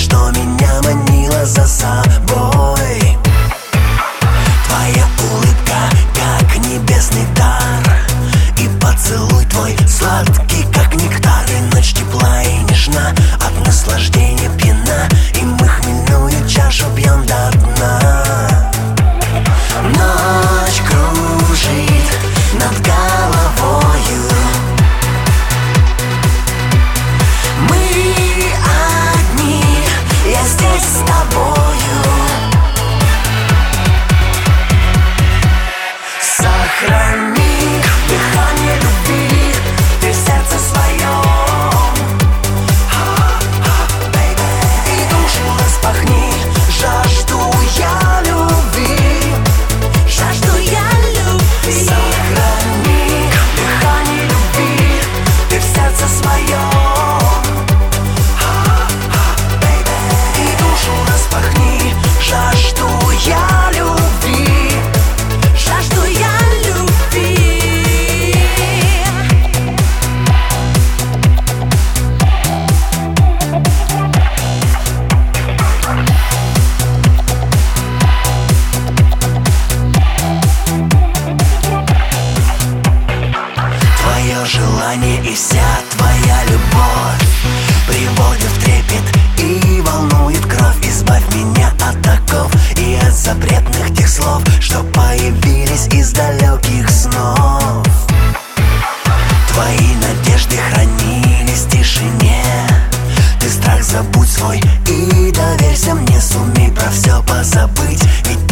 что меня манила за собой. Твоя улыбка, как небесный дар, и поцелуй твой сладкий, как нектар. И ночь тепла и нежна, от наслаждения пьяна, и мы хмельную чашу пьем до дна. Ночь кружит над головою, мы одни, я здесь с тобою. Сохрани дыхание любви, ты в сердце своем, и душу распахни, жажду я любви, жажду я любви. Сохрани дыхание любви, ты в сердце своем, и душу распахни, жажду я любви, жажду я любви. Твое желание и вся твоя любовь приводит в трепет и волнует кровь. Избавь меня от оков и от запретных тех слов, что появились из далеких снов. Твои надежды хранились в тишине. Ты страх забудь свой и доверься мне, сумей про все позабыть, ведь